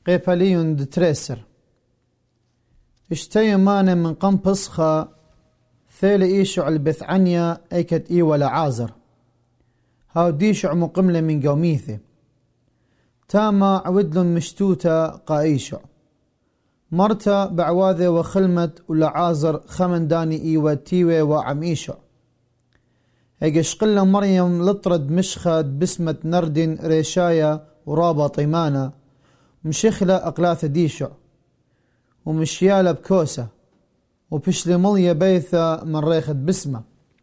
قيبلي دتريسر اشتي مان من قنبصخة ثيل إيشع البثعنيا ايكت ولا عازر هاو ديشع مقملة من قوميثة تاما عودل مشتوتة قايشع مرتا بعواذة وخلمت ولا عازر خمن داني تيوة وعميشع ايقشقل مريم لطرد مشخد بسمة نرد ريشايا ورابا طيمانة مشخلة أقلاث ديشع ومشيالة بكوسة وبشلي مليا بيثة من ريخة بسمة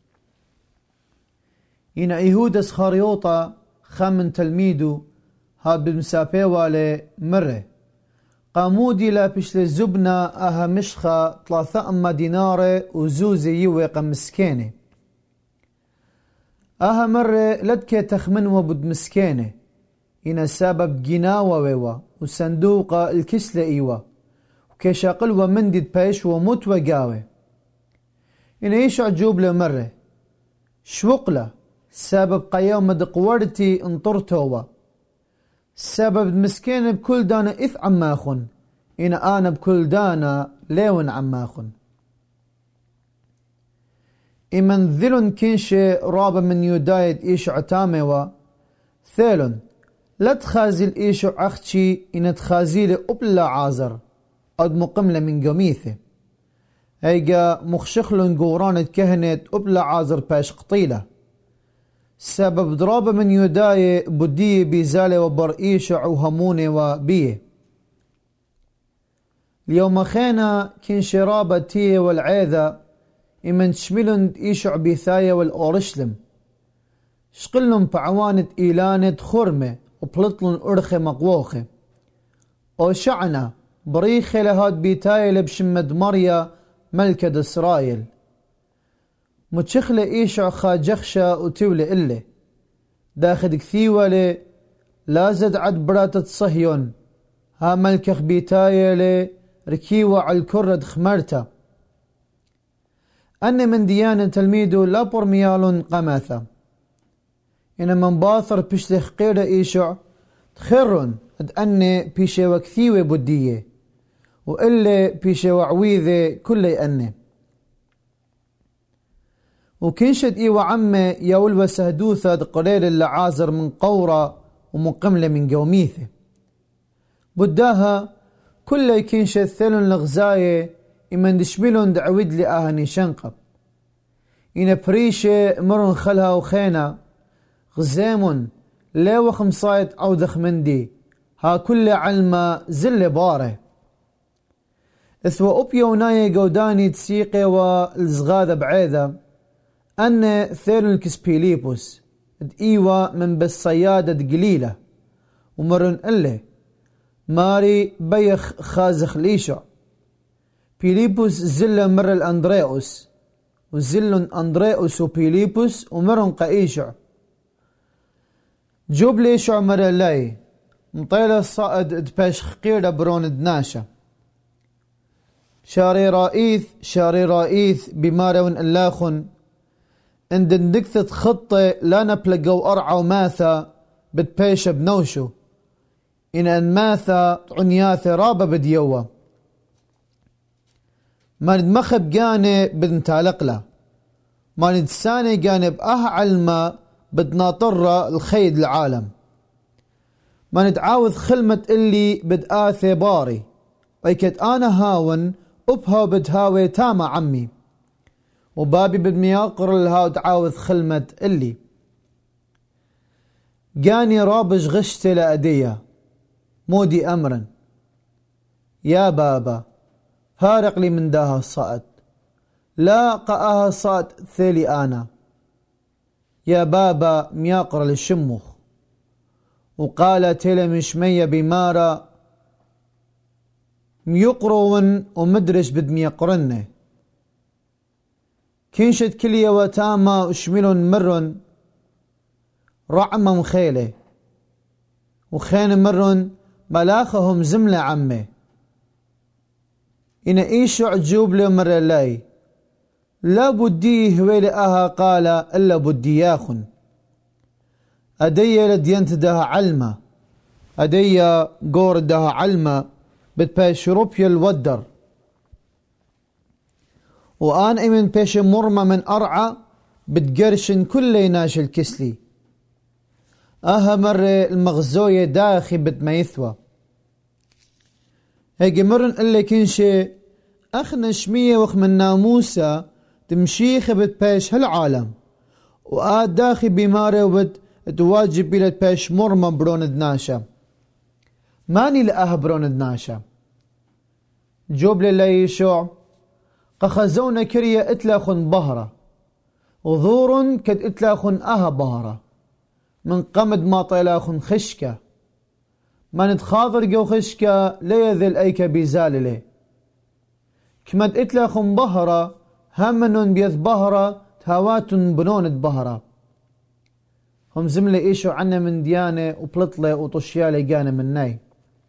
إن إيهودس خاريوطا خامن تلميدو هاد بمسابيوة لمره قامودي لا بشلي زبنة أها مشخة 3 دينار وزوزي يويق مسكينة أها مرة لدكي تخمن وبد مسكينة إن سبب جناوة ويوا وصندوق الكسلة إيوا وكيشاقل ومندد بايش وموت وقاوة إن إيش عجوب لمرة شوقلة سبب قيامة دقورتي انطرتوا سبب مسكين بكل دانا إث عماخن إن أنا بكل دانا ليون عماخن إمن ذلن كنشي رابا من يدايد إيش عتاموا ثيلن لا تخازل إيشو أختشي إن تخازيل أبلا عازر أد مقملة من قميثة أيقا مخشخلن قورانة كهنة أبلا عازر باش قطيلة سبب ضرابة من يداي بدية بيزالة وبر إيشع وهمونة وبيه اليوم خينا كن شرابة تيه والعيذة إمن تشملن إيشع بيثاية والأورشلم شقلن بعوانة إيلانة خرمة وبلطلن أرخي مقووخي أو شعنا بريخي لهاد بيتاي لبشمد مريا ملكة إسرائيل متشخلة إيشع خاجخشة وتولي إلي داخد كثيوة لازد عد براتة صهيون ها ملكة بيتاي لي ركيوة على الكرة خمرتا أن من ديانة تلميدو لا برميال قماثة إن من باثر بشلخ قيرة إيشع تخرن أد أني بيشي وكثيوة بدية وإلي بيشي وعويذة كل أني وكنشد إيوة عمي يولوى سهدوثة قليل اللعازر من قورة ومقملة من قوميثة بداها كل كنشد ثلن لغزاية إمن دشملون دعويد لآهني شنقب إن بريشة مرن خلها وخينا غزيمون ليو خمصايت عودخ مندي ها كل علمة زل باره اثوى أبيو ناي قوداني تسيقي والزغاذة بعيدة أن ثيرن الكسبيليبوس دقيوة من بالصيادة قليلة ومرن إلي ماري بيخ خازخ ليشع بيليبوس زل مر الأندريوس وزلن أندريوس وبيليبوس ومرن قايشع جوب ليشع مر اللاي مطيلة الصائد دباش خقيرة برون دناشة شاري رئيث بمارون اللاخن عند ندكثت خطة لا نبلقو أرعى وماثا بتباش بنوشو إن ماثا عنياثة رابة بديوة ما ندمخب جاني بدنتالقله ما ندساني جانب علمة بدناطرة الخيد العالم ما ندعاوذ خلمة اللي بدآثي باري ويكت أنا هاون أبها بدهاوي تاما عمي وبابي بدمياقر الهاو تعاوذ خلمة اللي جاني رابج غشت لأدية مودي أمرا يا بابا فارق لي من داها الصائد لا قاها صاد ثيلي أنا يا بابا مياقر للشمخ وقال تيلا مشمية بمارا ميقرون ومدرش بدميقرنه كنشت كلية وتاما وشملون مرن رعما مخيلة وخين مرن ملاخهم زملة عمي إن إيش عجوب لمر اللاي لا بدي هويل أها قال إلا بدي ياخن أدي لدينت دها علمة أدي قوردها علمة بتباش روبيا الودر وآن إمن بيش مرمى من أرعى بتقرشن كل يناش الكسلي مرة المغزوية داخي بتميثوى هيجي مرن اللي كنشي أخنا شمية وخ من ناموسة تمشيخ بتباش هالعالم وآد داخي بماري وبت تواجب إلى تباش مرمى برون دناشا ماني برون دناشا جوب للي يشوع قخزونا كريا اتلاخن بهرة وظور كد اتلاخن بهرة من قمد ما طيلاخن خشكة ما نتخاضر جو خشكة ليذل ايك بيزال لي كمد اتلاخن بهرة همنون بيذ بهرة تهوات بنون بهرة هم زملي ايشو عنا من ديانة وبلطلة وطشيالي جانا من ناي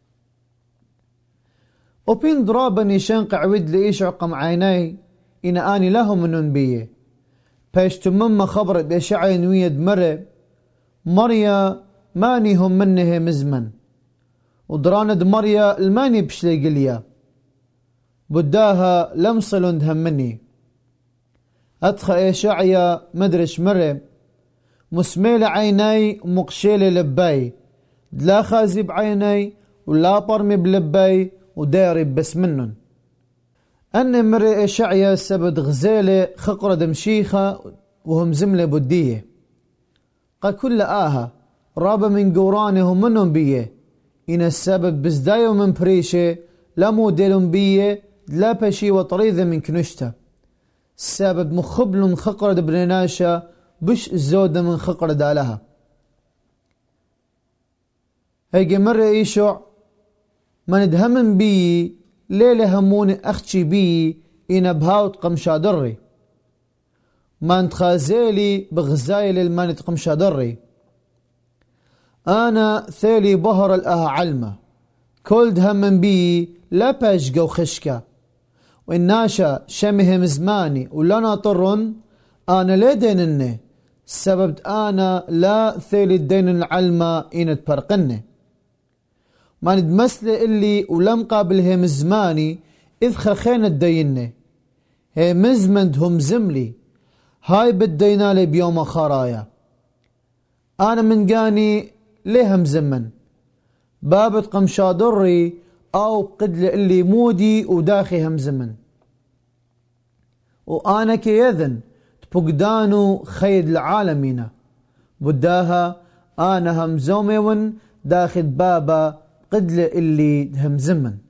وبين ضرابني شنق عود لإيشو قم عيناي إن آني لهم منون بيه باش تمم خبرت بأشعي نويد مريا ماني هم منه مزمن ودراند مريا الماني بشلي قليا بداها لمصلون دهمني أدخى إشعيا مدرش مسميل عيني ومقشيل لباي دلا خازي بعيني ولا برمي بلباي وداري بس منن أن مري إشعيا سبد غزالة خقرة دمشيخة وهم زملة بدية قا كل رابا من قورانهم منهم بيه إن السبب بزدايو من بريشة لا موديلهم بيه لا بشي وطريذة من كنشتا السبب مخبل خقرة دبرناشا بش الزودة من خقرة دالها هيجي مرة إيشوع ما ندهمن بي ليلة هموني أختشي بي إنا بهاوت قمشادري ما نتخازيلي بغزايل المانت قمشادري أنا ثالي بهر علمة كل دهمن بي لا باشقو خشكة وإناشا شمهم زماني ولا ناطرن أنا لا دينني السبب أنا لا ثالي الدين العلمة إن تبرقني ما ندمسل اللي ولم قابلهم زماني إذ خرخين الديني هي مزمند هم زملي هاي بدينالي بيوم خرايا أنا من قاني ليهم زمن بابت قمشادري أو قدل اللي مودي وداخي هم زمن وأنا كيذن تبقدانو خيد العالمين بداها أنا هم زوميون داخل بابا قدل اللي هم زمن